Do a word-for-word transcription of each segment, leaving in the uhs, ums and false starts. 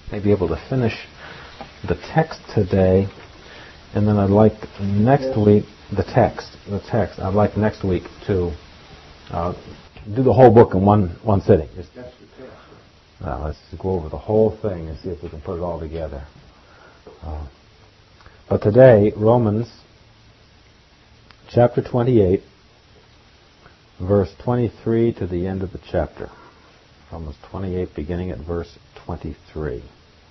may be able to finish the text today, and then I'd like next week, the text, the text, I'd like next week to uh, do the whole book in one, one sitting. Just, uh, let's go over the whole thing and see if we can put it all together. Uh, but today, Romans chapter twenty-eight, verse twenty-three to the end of the chapter. Romans twenty-eight, beginning at verse twenty-three.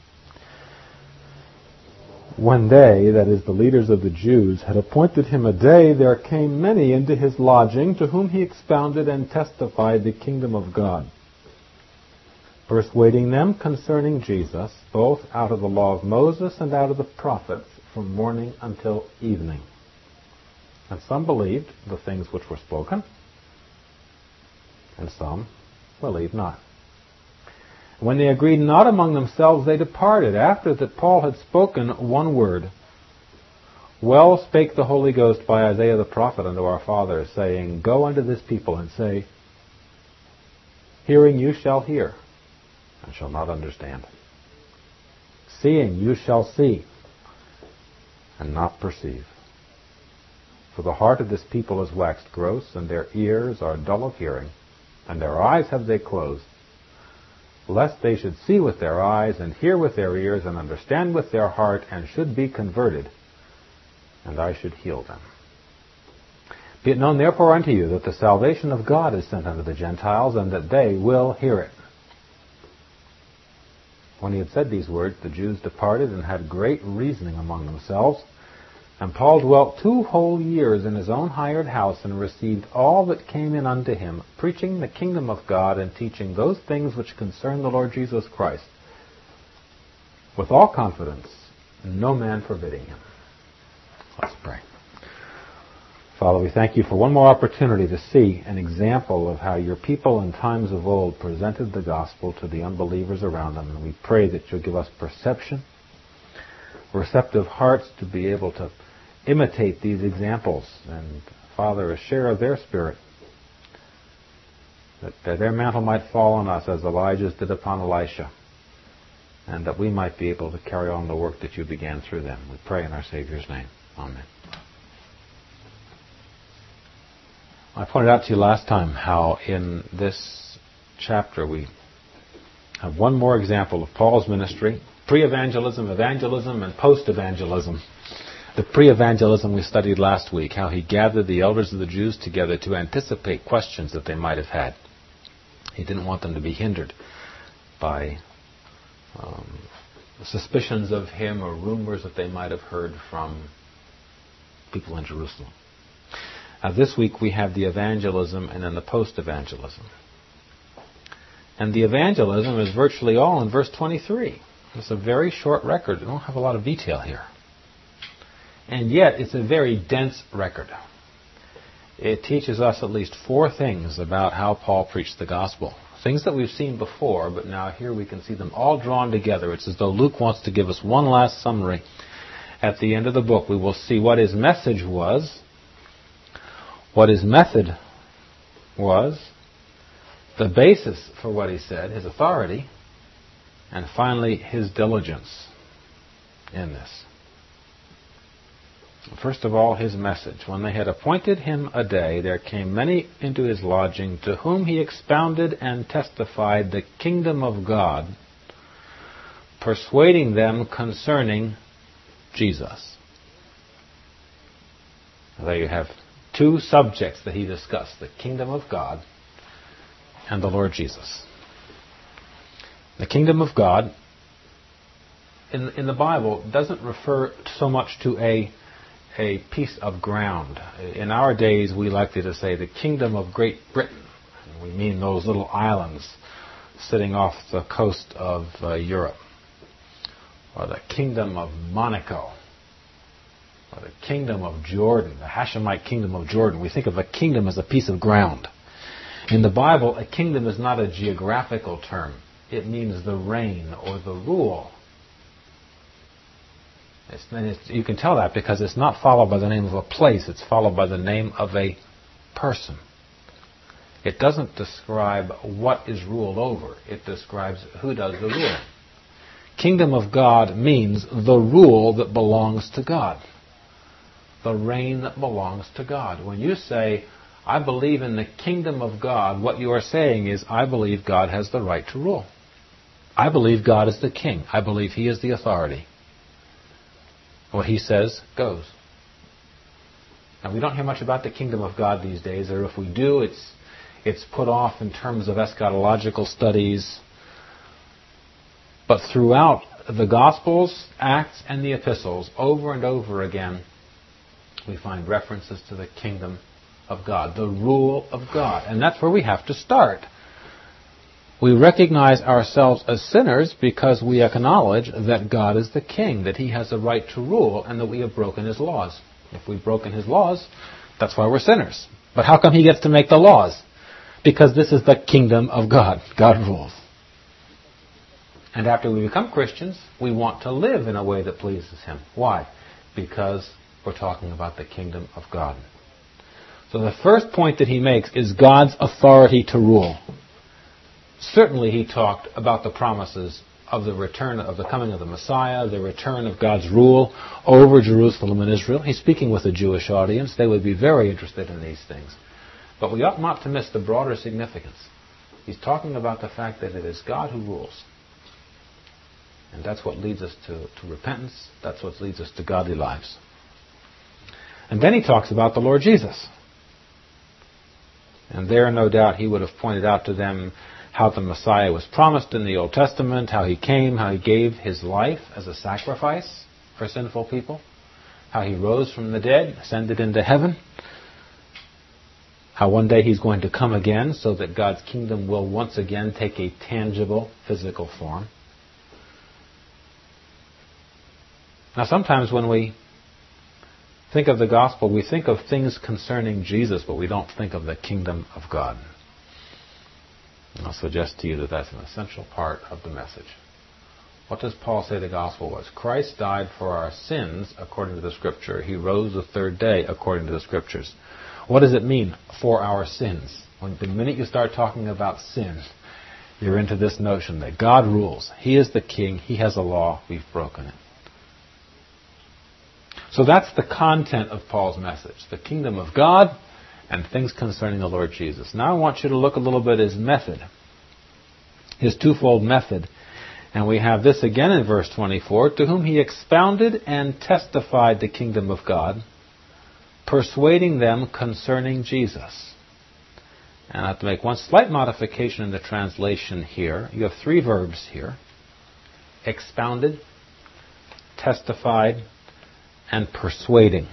When they, that is, the leaders of the Jews, had appointed him a day, there came many into his lodging, to whom he expounded and testified the kingdom of God, persuading them concerning Jesus, both out of the law of Moses and out of the prophets, from morning until evening. And some believed the things which were spoken, and some believed not. When they agreed not among themselves, they departed, after that Paul had spoken one word. Well spake the Holy Ghost by Isaiah the prophet unto our fathers, saying, Go unto this people, and say, Hearing you shall hear, and shall not understand. Seeing you shall see, and not perceive. For the heart of this people is waxed gross, and their ears are dull of hearing, and their eyes have they closed, lest they should see with their eyes, and hear with their ears, and understand with their heart, and should be converted, and I should heal them. Be it known therefore unto you that the salvation of God is sent unto the Gentiles, and that they will hear it. When he had said these words, the Jews departed, and had great reasoning among themselves. And Paul dwelt two whole years in his own hired house, and received all that came in unto him, preaching the kingdom of God, and teaching those things which concern the Lord Jesus Christ, with all confidence, no man forbidding him. Let's pray. Father, we thank you for one more opportunity to see an example of how your people in times of old presented the gospel to the unbelievers around them. And we pray that you'll give us perception, receptive hearts to be able to imitate these examples, and, Father, a share of their spirit, that, that their mantle might fall on us as Elijah's did upon Elisha, and that we might be able to carry on the work that you began through them. We pray in our Savior's name. Amen. I pointed out to you last time how in this chapter we have one more example of Paul's ministry, pre-evangelism, evangelism, and post-evangelism. The pre-evangelism we studied last week, how he gathered the elders of the Jews together to anticipate questions that they might have had. He didn't want them to be hindered by um, suspicions of him or rumors that they might have heard from people in Jerusalem. Now this week we have the evangelism and then the post-evangelism. And the evangelism is virtually all in verse twenty-three. It's a very short record. We don't have a lot of detail here. And yet, it's a very dense record. It teaches us at least four things about how Paul preached the gospel. Things that we've seen before, but now here we can see them all drawn together. It's as though Luke wants to give us one last summary. At the end of the book, we will see what his message was, what his method was, the basis for what he said, his authority, and finally, his diligence in this. First of all, his message. When they had appointed him a day, there came many into his lodging, to whom he expounded and testified the kingdom of God, persuading them concerning Jesus. There you have two subjects that he discussed, the kingdom of God and the Lord Jesus. The kingdom of God in, in the Bible doesn't refer so much to a, a piece of ground. In our days, we likely to say the kingdom of Great Britain. And we mean those little islands sitting off the coast of uh, Europe. Or the kingdom of Monaco. Or the kingdom of Jordan, the Hashemite kingdom of Jordan. We think of a kingdom as a piece of ground. In the Bible, a kingdom is not a geographical term. It means the reign or the rule. It's, it's, you can tell that because it's not followed by the name of a place. It's followed by the name of a person. It doesn't describe what is ruled over. It describes who does the ruling. Kingdom of God means the rule that belongs to God. The reign that belongs to God. When you say, I believe in the kingdom of God, what you are saying is, I believe God has the right to rule. I believe God is the king. I believe He is the authority. What He says goes. Now, we don't hear much about the kingdom of God these days, or if we do, it's it's put off in terms of eschatological studies. But throughout the Gospels, Acts, and the Epistles, over and over again, we find references to the kingdom of God, the rule of God. And that's where we have to start. We recognize ourselves as sinners because we acknowledge that God is the king, that He has the right to rule, and that we have broken His laws. If we've broken His laws, that's why we're sinners. But how come He gets to make the laws? Because this is the kingdom of God. God rules. And after we become Christians, we want to live in a way that pleases Him. Why? Because we're talking about the kingdom of God. So the first point that he makes is God's authority to rule. Certainly he talked about the promises of the return of the coming of the Messiah, the return of God's rule over Jerusalem and Israel. He's speaking with a Jewish audience. They would be very interested in these things. But we ought not to miss the broader significance. He's talking about the fact that it is God who rules. And that's what leads us to, to repentance. That's what leads us to godly lives. And then he talks about the Lord Jesus. And there, no doubt, he would have pointed out to them how the Messiah was promised in the Old Testament, how He came, how He gave His life as a sacrifice for sinful people, how He rose from the dead, ascended into heaven, how one day He's going to come again so that God's kingdom will once again take a tangible physical form. Now, sometimes when we think of the gospel, we think of things concerning Jesus, but we don't think of the kingdom of God. And I'll suggest to you that that's an essential part of the message. What does Paul say the gospel was? Christ died for our sins according to the Scripture. He rose the third day according to the Scriptures. What does it mean, for our sins? When the minute you start talking about sin, you're into this notion that God rules. He is the king. He has a law. We've broken it. So that's the content of Paul's message, the kingdom of God and things concerning the Lord Jesus. Now I want you to look a little bit at his method, his twofold method. And we have this again in verse twenty-four, to whom he expounded and testified the kingdom of God, persuading them concerning Jesus. And I have to make one slight modification in the translation here. You have three verbs here: expounded, testified, and persuading.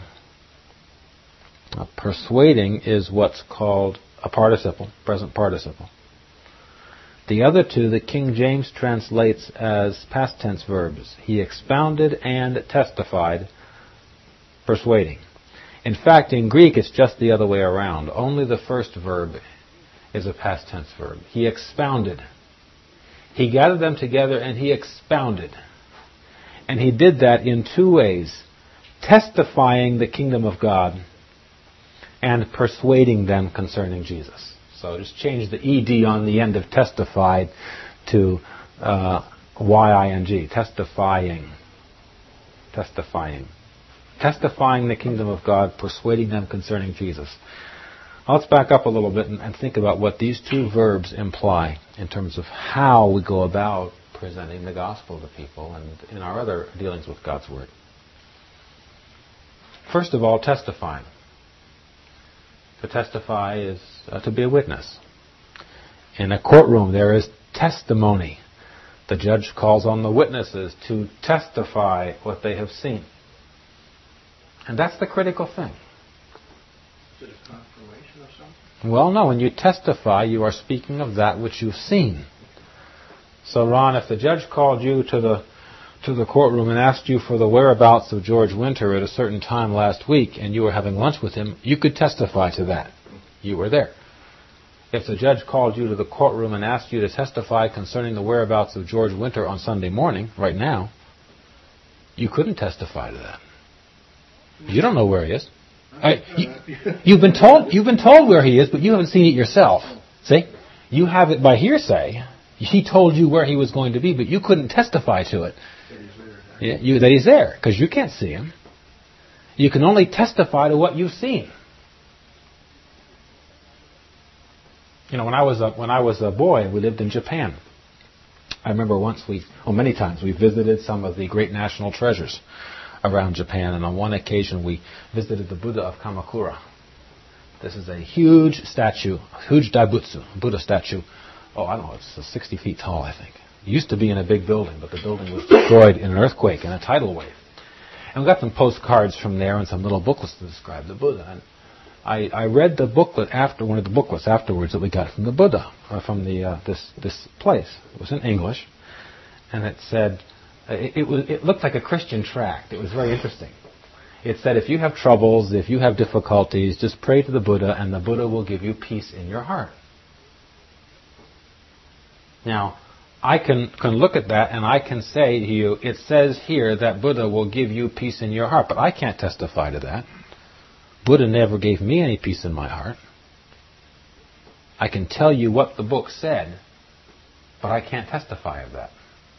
Now, persuading is what's called a participle, present participle. The other two, the King James translates as past tense verbs. He expounded and testified, persuading. In fact, in Greek, it's just the other way around. Only the first verb is a past tense verb. He expounded. He gathered them together and he expounded. And he did that in two ways: testifying the kingdom of God and persuading them concerning Jesus. So just change the ed on the end of testified to uh, Y I N G, testifying. Testifying. Testifying the kingdom of God, persuading them concerning Jesus. Let's back up a little bit and, and think about what these two verbs imply in terms of how we go about presenting the gospel to people and in our other dealings with God's Word. First of all, testifying. To testify is uh, to be a witness. In a courtroom, there is testimony. The judge calls on the witnesses to testify what they have seen. And that's the critical thing. Is it a confirmation of something? Well, no. When you testify, you are speaking of that which you've seen. So, Ron, if the judge called you to the to the courtroom and asked you for the whereabouts of George Winter at a certain time last week, and you were having lunch with him, you could testify to that. You were there. If the judge called you to the courtroom and asked you to testify concerning the whereabouts of George Winter on Sunday morning, right now, you couldn't testify to that. You don't know where he is. I, you, you've been told you've been told where he is, but you haven't seen it yourself. See? You have it by hearsay. He told you where he was going to be, but you couldn't testify to it. That he's there. Yeah, you, that he's there, because you can't see him. You can only testify to what you've seen. You know, when I was a, when I was a boy, we lived in Japan. I remember once we, oh, many times, we visited some of the great national treasures around Japan, and on one occasion we visited the Buddha of Kamakura. This is a huge statue, huge Daibutsu, Buddha statue. Oh, I don't know, it's sixty feet tall, I think. It used to be in a big building, but the building was destroyed in an earthquake and a tidal wave. And we got some postcards from there and some little booklets to describe the Buddha. And I, I read the booklet after one of the booklets afterwards that we got from the Buddha, or from the uh, this this place. It was in English, and it said it, it was it looked like a Christian tract. It was very interesting. It said, if you have troubles, if you have difficulties, just pray to the Buddha, and the Buddha will give you peace in your heart. Now, I can, can look at that and I can say to you, it says here that Buddha will give you peace in your heart, but I can't testify to that. Buddha never gave me any peace in my heart. I can tell you what the book said, but I can't testify of that.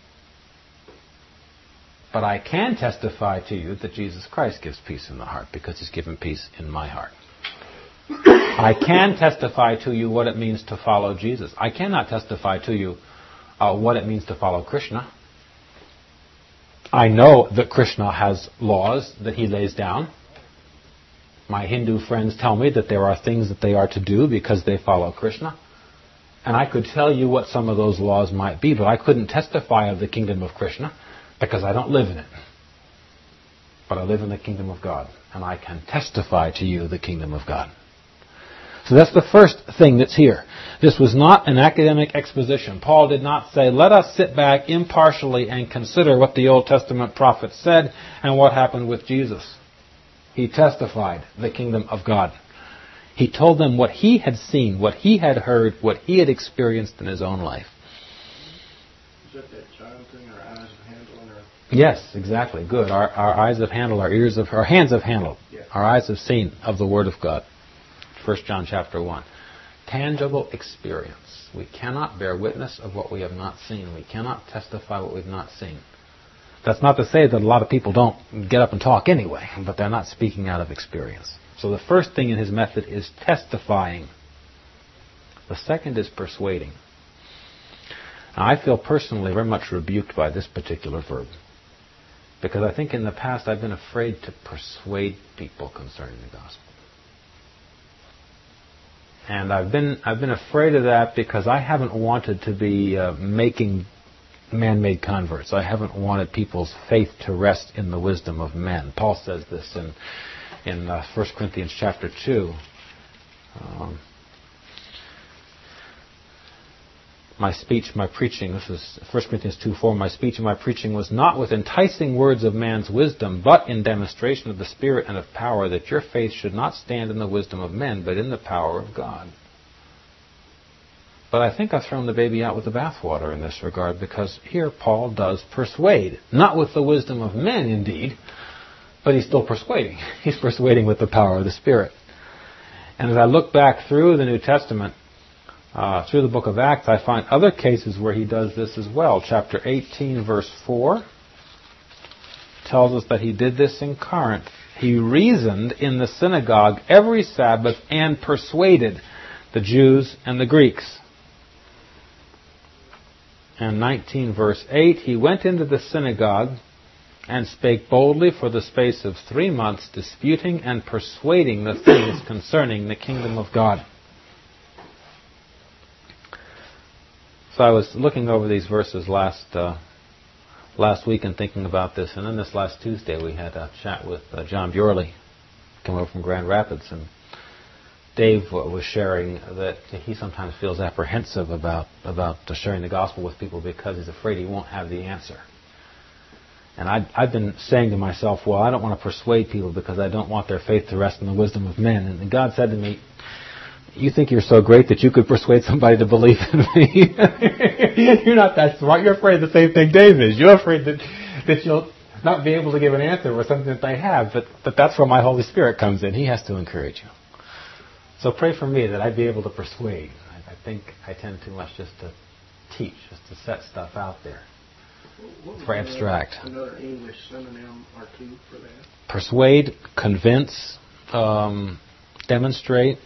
But I can testify to you that Jesus Christ gives peace in the heart, because He's given peace in my heart. I can testify to you what it means to follow Jesus. I cannot testify to you uh, what it means to follow Krishna. I know that Krishna has laws that he lays down. My Hindu friends tell me that there are things that they are to do because they follow Krishna. And I could tell you what some of those laws might be, but I couldn't testify of the kingdom of Krishna because I don't live in it. But I live in the kingdom of God, and I can testify to you the kingdom of God. So that's the first thing that's here. This was not an academic exposition. Paul did not say, let us sit back impartially and consider what the Old Testament prophets said and what happened with Jesus. He testified the kingdom of God. He told them what he had seen, what he had heard, what he had experienced in his own life. Is that that child thing, our eyes have handled? Or... Yes, exactly. Good. Our, our eyes have handled, our ears have, our hands have handled, yeah. Our eyes have seen of the Word of God. First John chapter one. Tangible experience. We cannot bear witness of what we have not seen. We cannot testify what we've not seen. That's not to say that a lot of people don't get up and talk anyway, but they're not speaking out of experience. So the first thing in his method is testifying. The second is persuading. Now, I feel personally very much rebuked by this particular verb, because I think in the past I've been afraid to persuade people concerning the gospel. And I've been I've been afraid of that because I haven't wanted to be uh, making man-made converts. I haven't wanted people's faith to rest in the wisdom of men. Paul says this in in uh, First Corinthians chapter two. Um, my speech, my preaching, this is First Corinthians two four, my speech and my preaching was not with enticing words of man's wisdom, but in demonstration of the Spirit and of power, that your faith should not stand in the wisdom of men, but in the power of God. But I think I've thrown the baby out with the bathwater in this regard, because here Paul does persuade. Not with the wisdom of men, indeed, but he's still persuading. He's persuading with the power of the Spirit. And as I look back through the New Testament, uh, through the book of Acts, I find other cases where he does this as well. Chapter eighteen, verse four, tells us that he did this in Corinth. He reasoned in the synagogue every Sabbath and persuaded the Jews and the Greeks. And nineteen, verse eight, he went into the synagogue and spake boldly for the space of three months, disputing and persuading the things concerning the kingdom of God. So I was looking over these verses last uh, last week and thinking about this, and then this last Tuesday we had a chat with uh, John Bjorley, came over from Grand Rapids, and Dave was sharing that he sometimes feels apprehensive about about sharing the gospel with people because he's afraid he won't have the answer. And I, I've been saying to myself, well, I don't want to persuade people because I don't want their faith to rest in the wisdom of men. And God said to me, you think you're so great that you could persuade somebody to believe in me? You're not that smart. You're afraid of the same thing Dave is. You're afraid that, that you'll not be able to give an answer for something that they have. But, but that's where my Holy Spirit comes in. He has to encourage you. So pray for me that I'd be able to persuade. I, I think I tend too much just to teach, just to set stuff out there. What It's very abstract. Another English synonym or two for that? Persuade, convince, um, demonstrate.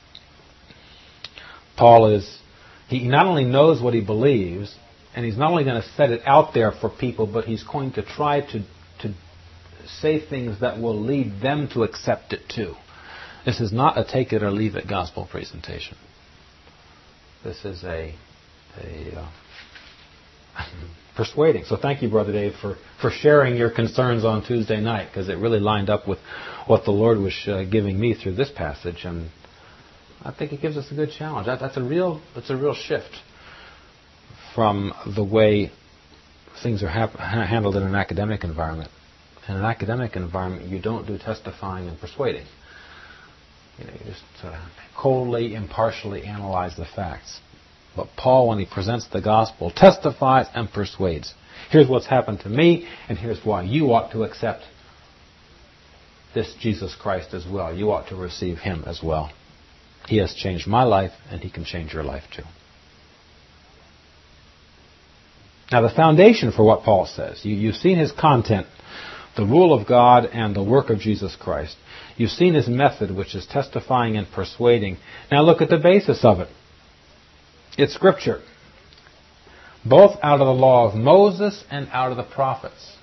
Paul is, he not only knows what he believes, and he's not only going to set it out there for people, but he's going to try to, to say things that will lead them to accept it too. This is not a take it or leave it gospel presentation. This is a, a uh, persuading. So thank you, Brother Dave, for, for sharing your concerns on Tuesday night, because it really lined up with what the Lord was uh, giving me through this passage, and I think it gives us a good challenge. That, that's a real, that's a real shift from the way things are hap- handled in an academic environment. In an academic environment, you don't do testifying and persuading. You know, you just uh, coldly, impartially analyze the facts. But Paul, when he presents the gospel, testifies and persuades. Here's what's happened to me, and here's why you ought to accept this Jesus Christ as well. You ought to receive Him as well. He has changed my life, and He can change your life too. Now, the foundation for what Paul says, you, you've seen his content, the rule of God and the work of Jesus Christ. You've seen his method, which is testifying and persuading. Now look at the basis of it. It's Scripture. Both out of the law of Moses and out of the prophets.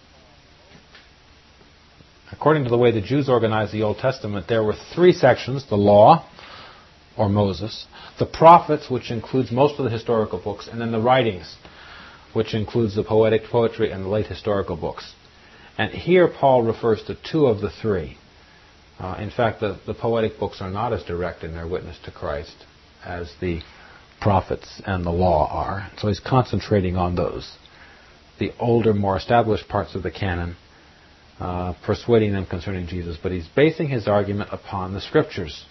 According to the way the Jews organized the Old Testament, there were three sections: the law, or Moses, the prophets, which includes most of the historical books, and then the writings, which includes the poetic poetry and the late historical books. And here Paul refers to two of the three. Uh, in fact, the, the poetic books are not as direct in their witness to Christ as the prophets and the law are. So he's concentrating on those. The older, more established parts of the canon, uh, persuading them concerning Jesus. But he's basing his argument upon the Scriptures.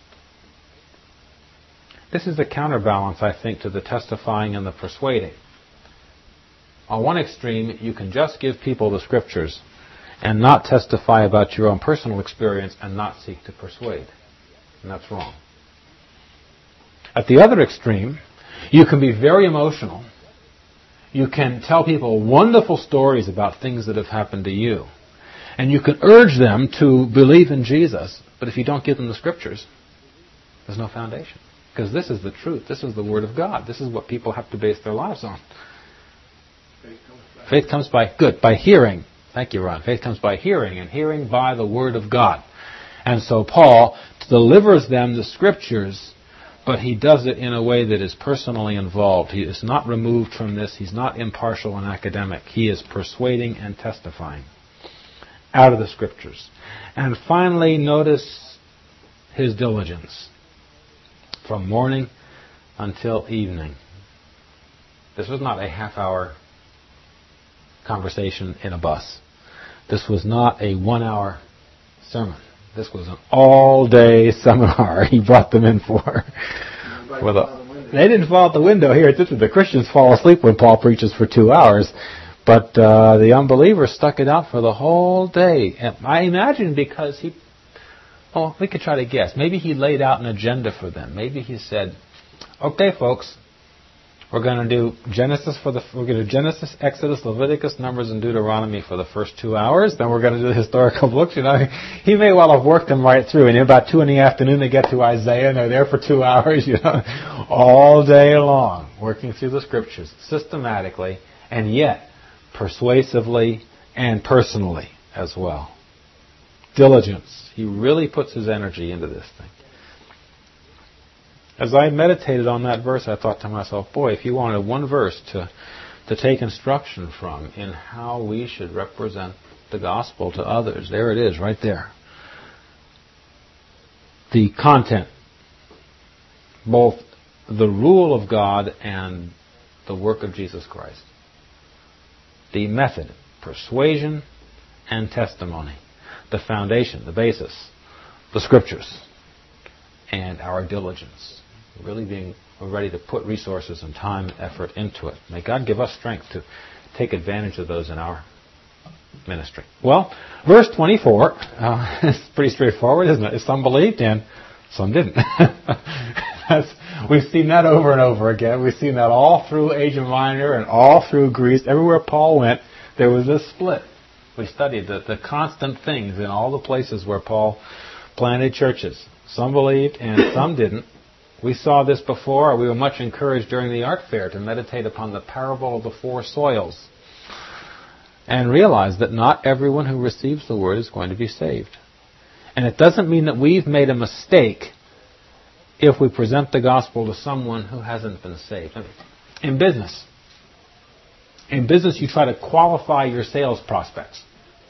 This is the counterbalance, I think, to the testifying and the persuading. On one extreme, you can just give people the Scriptures and not testify about your own personal experience and not seek to persuade. And that's wrong. At the other extreme, you can be very emotional. You can tell people wonderful stories about things that have happened to you. And you can urge them to believe in Jesus. But if you don't give them the Scriptures, there's no foundation. Because this is the truth. This is the Word of God. This is what people have to base their lives on. Faith comes by, Faith comes by, good, by hearing. Thank you, Ron. Faith comes by hearing, and hearing by the Word of God. And so Paul delivers them the Scriptures, but he does it in a way that is personally involved. He is not removed from this. He's not impartial and academic. He is persuading and testifying out of the Scriptures. And finally, notice his diligence. From morning until evening. This was not a half-hour conversation in a bus. This was not a one-hour sermon. This was an all-day seminar he brought them in for. for the, they didn't fall out the window here. This is the Christians fall asleep when Paul preaches for two hours. But uh, the unbelievers stuck it out for the whole day. And I imagine because he... Oh, we could try to guess. Maybe he laid out an agenda for them. Maybe he said, okay, folks, we're going to do Genesis for the we're going to do Genesis, Exodus, Leviticus, Numbers, and Deuteronomy for the first two hours. Then we're going to do the historical books. You know, he may well have worked them right through. And about two in the afternoon, they get to Isaiah, and they're there for two hours. You know, all day long, working through the Scriptures systematically, and yet persuasively and personally as well. Diligence. He really puts his energy into this thing. As I meditated on that verse, I thought to myself, boy, if you wanted one verse to, to take instruction from in how we should represent the gospel to others, there it is, right there. The content, both the rule of God and the work of Jesus Christ. The method, persuasion and testimony. The foundation, the basis, the Scriptures, and our diligence. Really being ready to put resources and time and effort into it. May God give us strength to take advantage of those in our ministry. Well, verse twenty-four, uh, it's pretty straightforward, isn't it? Some believed and some didn't. That's, We've seen that over and over again. We've seen that all through Asia Minor and all through Greece. Everywhere Paul went, there was this split. We studied the, the constant things in all the places where Paul planted churches. Some believed and some didn't. We saw this before. We were much encouraged during the art fair to meditate upon the parable of the four soils and realize that not everyone who receives the word is going to be saved. And it doesn't mean that we've made a mistake if we present the gospel to someone who hasn't been saved. In business, in business you try to qualify your sales prospects.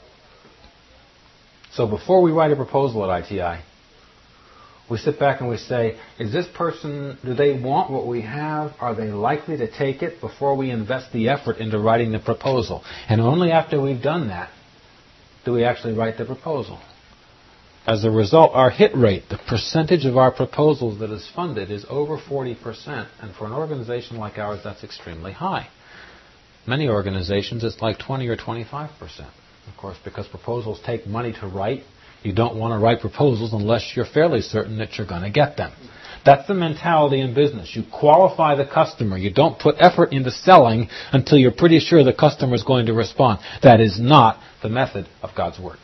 So before we write a proposal at I T I, we sit back and we say, is this person, do they want what we have? Are they likely to take it before we invest the effort into writing the proposal? And only after we've done that do we actually write the proposal. As a result, our hit rate, the percentage of our proposals that is funded, is over forty percent. And for an organization like ours, that's extremely high. Many organizations, it's like twenty or twenty-five percent. Of course, because proposals take money to write, you don't want to write proposals unless you're fairly certain that you're going to get them. That's the mentality in business. You qualify the customer. You don't put effort into selling until you're pretty sure the customer is going to respond. That is not the method of God's Word.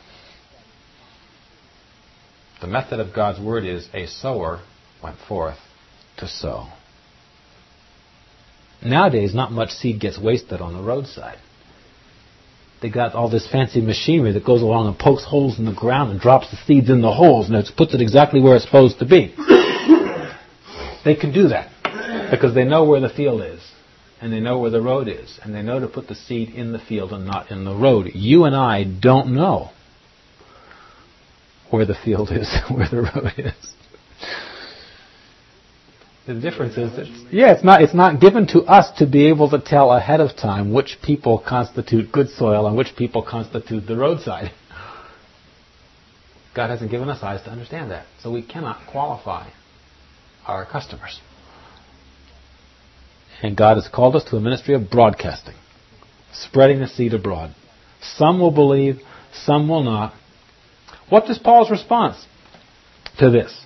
The method of God's Word is a sower went forth to sow. Nowadays, not much seed gets wasted on the roadside. They got all this fancy machinery that goes along and pokes holes in the ground and drops the seeds in the holes and it puts it exactly where it's supposed to be. They can do that because they know where the field is and they know where the road is and they know to put the seed in the field and not in the road. You and I don't know where the field is, where the road is. The difference is that, yeah, it's not, it's not given to us to be able to tell ahead of time which people constitute good soil and which people constitute the roadside. God hasn't given us eyes to understand that. So we cannot qualify our customers. And God has called us to a ministry of broadcasting, spreading the seed abroad. Some will believe, some will not. What is Paul's response to this?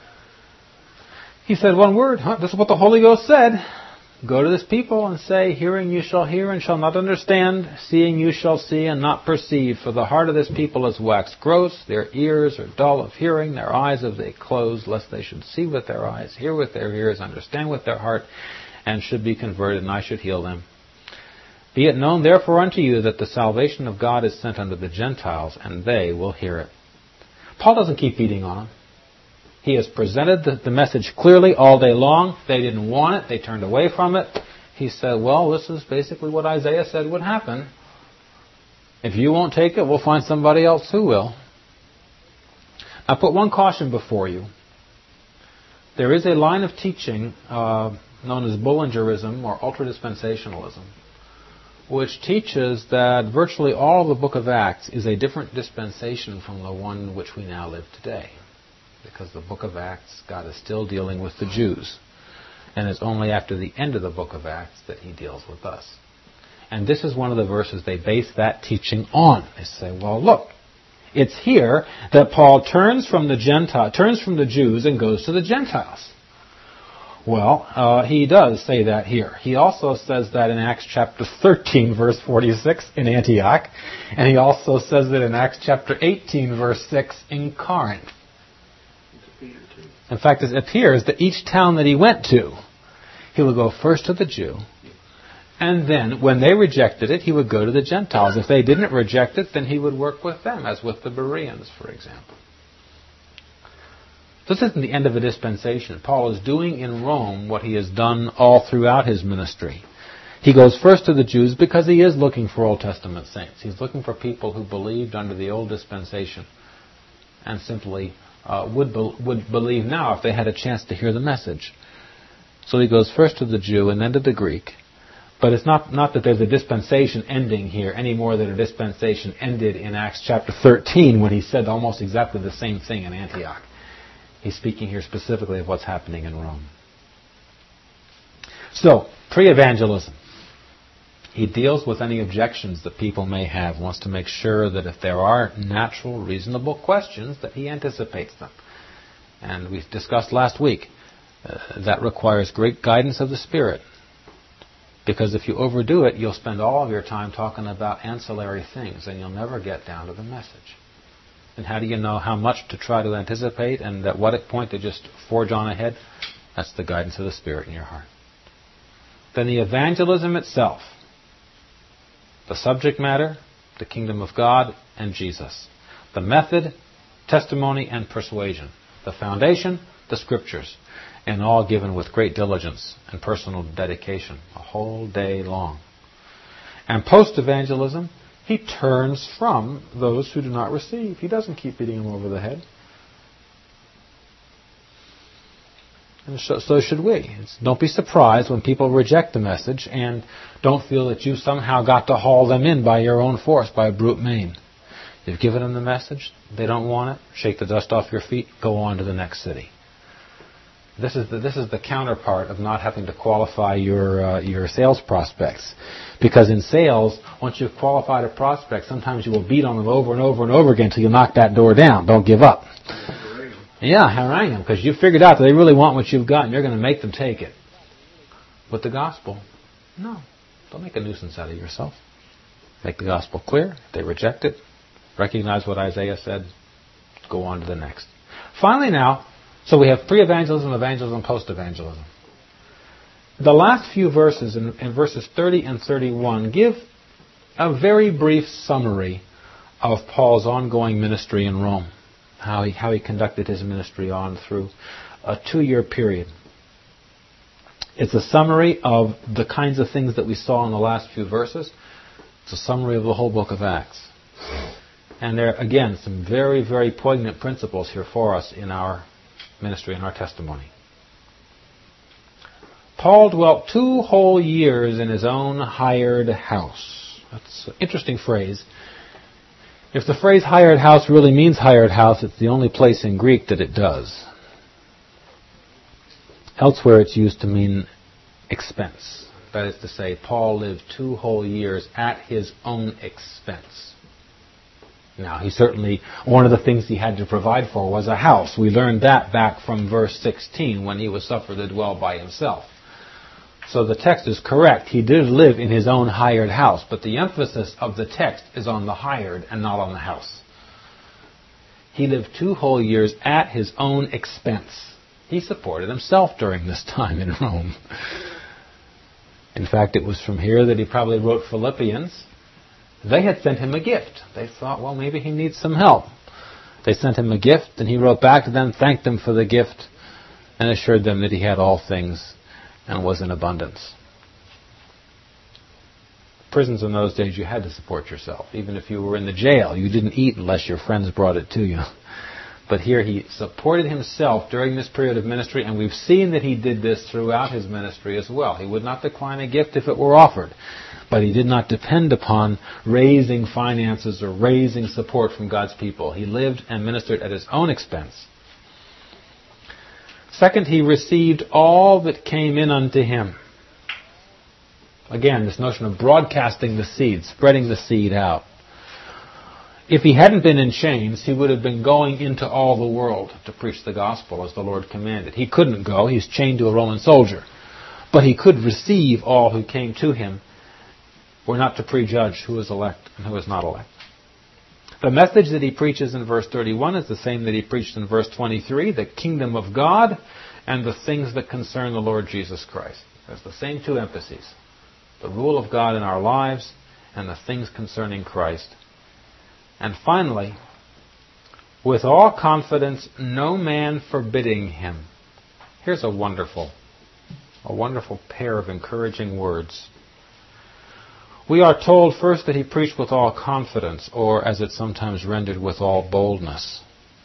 He said one word. Huh? This is what the Holy Ghost said. Go to this people and say, hearing you shall hear and shall not understand, seeing you shall see and not perceive. For the heart of this people is waxed gross, their ears are dull of hearing, their eyes have they closed, lest they should see with their eyes, hear with their ears, understand with their heart, and should be converted, and I should heal them. Be it known therefore unto you that the salvation of God is sent unto the Gentiles, and they will hear it. Paul doesn't keep beating on them. He has presented the, the message clearly all day long. They didn't want it. They turned away from it. He said, well, this is basically what Isaiah said would happen. If you won't take it, we'll find somebody else who will. I put one caution before you. There is a line of teaching uh, known as Bullingerism or ultra-dispensationalism, which teaches that virtually all of the book of Acts is a different dispensation from the one in which we now live today. Because the book of Acts, God is still dealing with the Jews. And it's only after the end of the book of Acts that he deals with us. And this is one of the verses they base that teaching on. They say, well, look, it's here that Paul turns from the Gentile, turns from the Jews and goes to the Gentiles. Well, uh, he does say that here. He also says that in Acts chapter thirteen, verse forty-six in Antioch. And he also says it in Acts chapter eighteen, verse six in Corinth. In fact, it appears that each town that he went to, he would go first to the Jew, and then when they rejected it, he would go to the Gentiles. If they didn't reject it, then he would work with them, as with the Bereans, for example. This isn't the end of a dispensation. Paul is doing in Rome what he has done all throughout his ministry. He goes first to the Jews because he is looking for Old Testament saints. He's looking for people who believed under the old dispensation and simply Uh, would be, would believe now if they had a chance to hear the message. So he goes first to the Jew and then to the Greek. But it's not, not that there's a dispensation ending here any more than a dispensation ended in Acts chapter thirteen when he said almost exactly the same thing in Antioch. He's speaking here specifically of what's happening in Rome. So, pre-evangelism. He deals with any objections that people may have, wants to make sure that if there are natural, reasonable questions, that he anticipates them. And we discussed last week Uh, that requires great guidance of the Spirit. Because if you overdo it, you'll spend all of your time talking about ancillary things and you'll never get down to the message. And how do you know how much to try to anticipate and at what point to just forge on ahead? That's the guidance of the Spirit in your heart. Then the evangelism itself. The subject matter, the kingdom of God and Jesus. The method, testimony and persuasion. The foundation, the Scriptures. And all given with great diligence and personal dedication, a whole day long. And post-evangelism, he turns from those who do not receive. He doesn't keep beating them over the head. And so, so should we. It's, don't be surprised when people reject the message and don't feel that you somehow got to haul them in by your own force, by brute main. You've given them the message, they don't want it, shake the dust off your feet, go on to the next city. This is the, this is the counterpart of not having to qualify your uh, your sales prospects. Because in sales, once you've qualified a prospect, sometimes you will beat on them over and over and over again until you knock that door down. Don't give up. Yeah, harangue them, because you figured out that they really want what you've got and you're going to make them take it. With the gospel, no. Don't make a nuisance out of yourself. Make the gospel clear. If they reject it, recognize what Isaiah said, go on to the next. Finally now, so we have pre-evangelism, evangelism, post-evangelism. The last few verses, in, in verses thirty and thirty-one, give a very brief summary of Paul's ongoing ministry in Rome, how he, how he conducted his ministry on through a two-year period. It's a summary of the kinds of things that we saw in the last few verses. It's a summary of the whole book of Acts. And there are, again, some very, very poignant principles here for us in our ministry and our testimony. Paul dwelt two whole years in his own hired house. That's an interesting phrase. If the phrase hired house really means hired house, it's the only place in Greek that it does. Elsewhere it's used to mean expense. That is to say, Paul lived two whole years at his own expense. Now, he certainly, one of the things he had to provide for was a house. We learned that back from verse sixteen, when he was suffered to dwell by himself. So the text is correct. He did live in his own hired house, but the emphasis of the text is on the hired and not on the house. He lived two whole years at his own expense. He supported himself during this time in Rome. In fact, it was from here that he probably wrote Philippians. They had sent him a gift. They thought, well, maybe he needs some help. They sent him a gift, and he wrote back to them, thanked them for the gift, and assured them that he had all things and was in abundance. Prisons in those days, you had to support yourself. Even if you were in the jail, you didn't eat unless your friends brought it to you. But here he supported himself during this period of ministry, and we've seen that he did this throughout his ministry as well. He would not decline a gift if it were offered. But he did not depend upon raising finances or raising support from God's people. He lived and ministered at his own expense. Second, he received all that came in unto him. Again, this notion of broadcasting the seed, spreading the seed out. If he hadn't been in chains, he would have been going into all the world to preach the gospel as the Lord commanded. He couldn't go. He's chained to a Roman soldier. But he could receive all who came to him. We're not to prejudge who is elect and who is not elect. The message that he preaches in verse thirty-one is the same that he preached in verse twenty-three, the kingdom of God and the things that concern the Lord Jesus Christ. There's the same two emphases. The rule of God in our lives and the things concerning Christ. And finally, with all confidence, no man forbidding him. Here's a wonderful, a wonderful pair of encouraging words. We are told first that he preached with all confidence, or as it's sometimes rendered, with all boldness.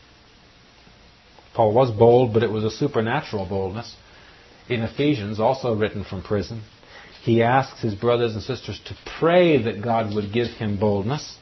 Paul was bold, but it was a supernatural boldness. In Ephesians, also written from prison, he asks his brothers and sisters to pray that God would give him boldness.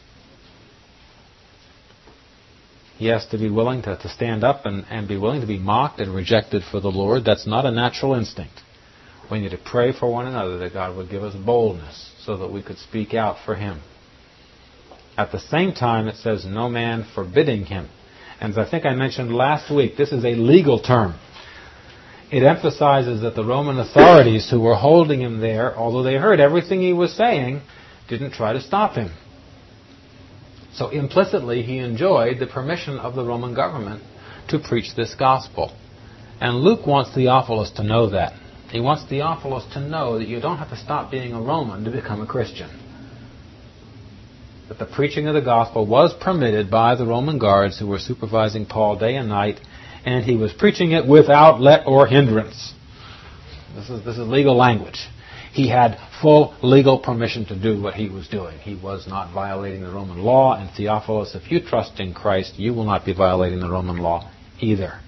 He has to be willing to, to stand up and, and be willing to be mocked and rejected for the Lord. That's not a natural instinct. We need to pray for one another that God would give us boldness so that we could speak out for him. At the same time, it says, no man forbidding him. And as I think I mentioned last week, this is a legal term. it emphasizes that the Roman authorities who were holding him there, although they heard everything he was saying, didn't try to stop him. So implicitly he enjoyed the permission of the Roman government to preach this gospel. And Luke wants Theophilus to know that. He wants Theophilus to know that you don't have to stop being a Roman to become a Christian. That the preaching of the gospel was permitted by the Roman guards who were supervising Paul day and night, and he was preaching it without let or hindrance. This is, this is legal language. He had full legal permission to do what he was doing. He was not violating the Roman law, and Theophilus, if you trust in Christ, you will not be violating the Roman law either.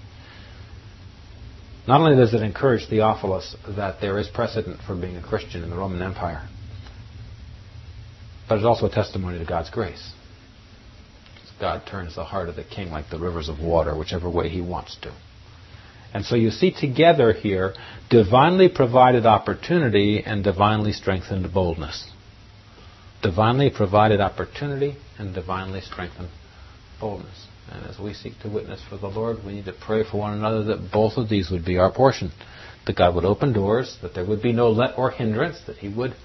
Not only does it encourage Theophilus that there is precedent for being a Christian in the Roman Empire, but it's also a testimony to God's grace. God turns the heart of the king like the rivers of water, whichever way he wants to. And so you see together here divinely provided opportunity and divinely strengthened boldness. Divinely provided opportunity and divinely strengthened boldness. And as we seek to witness for the Lord, we need to pray for one another that both of these would be our portion. That God would open doors, that there would be no let or hindrance, that He would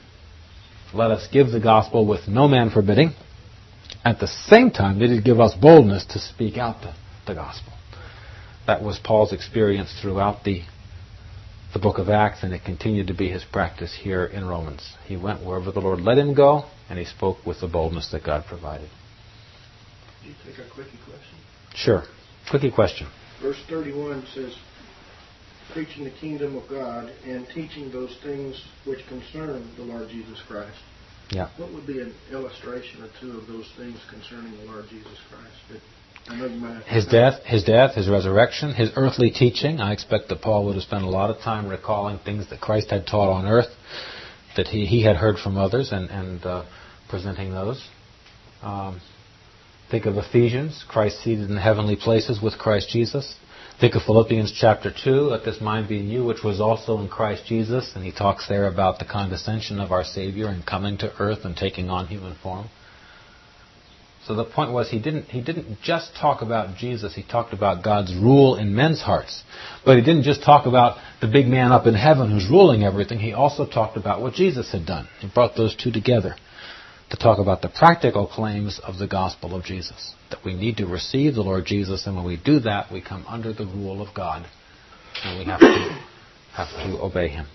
let us give the gospel with no man forbidding. At the same time, that He'd give us boldness to speak out the, the gospel. That was Paul's experience throughout the, the book of Acts, and it continued to be his practice here in Romans. He went wherever the Lord led him go, and he spoke with the boldness that God provided. Can you take a quickie question? Sure. Quickie question. Verse thirty-one says, preaching the kingdom of God and teaching those things which concern the Lord Jesus Christ. Yeah. What would be an illustration or two of those things concerning the Lord Jesus Christ? That I know you might have his death, his death, his resurrection, his earthly teaching. I expect that Paul would have spent a lot of time recalling things that Christ had taught on earth, that he, he had heard from others, and, and uh, presenting those. Um, think of Ephesians, Christ seated in heavenly places with Christ Jesus. Think of Philippians chapter two, let this mind be in you, which was also in Christ Jesus. And he talks there about the condescension of our Savior and coming to earth and taking on human form. So the point was, he didn't he didn't just talk about Jesus, he talked about God's rule in men's hearts. But he didn't just talk about the big man up in heaven who's ruling everything, he also talked about what Jesus had done. He brought those two together to talk about the practical claims of the gospel of Jesus. That we need to receive the Lord Jesus, and when we do that, we come under the rule of God. And we have to have to obey Him.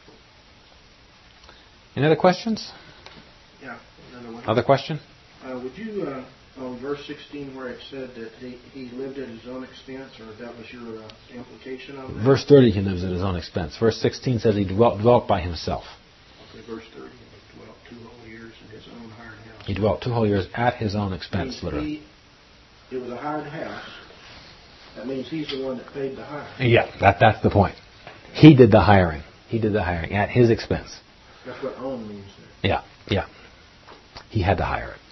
Any other questions? Yeah, another one. Other question? Uh, would you, uh, on verse sixteen, where it said that he, he lived at his own expense, or that was your uh, implication of that? Verse thirty, he lives at his own expense. Verse sixteen says he dwelt, dwelt by himself. Okay, verse thirty, he dwelt two whole years in his own hired house. He dwelt two whole years at his own expense, He- literally. he- it was a hired house. That means he's the one that paid the hire. Yeah, that, that's the point. He did the hiring. He did the hiring at his expense. That's what own means there. Yeah, yeah. He had to hire it.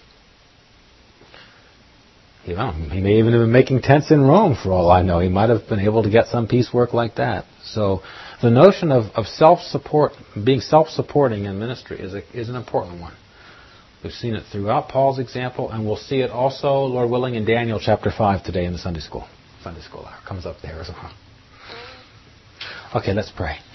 You know, he may even have been making tents in Rome, for all I know. He might have been able to get some piecework like that. So the notion of, of self-support, being self-supporting in ministry is a, is an important one. We've seen it throughout Paul's example, and we'll see it also, Lord willing, in Daniel chapter five today in the Sunday school. Sunday school hour comes up there as well. Okay, let's pray.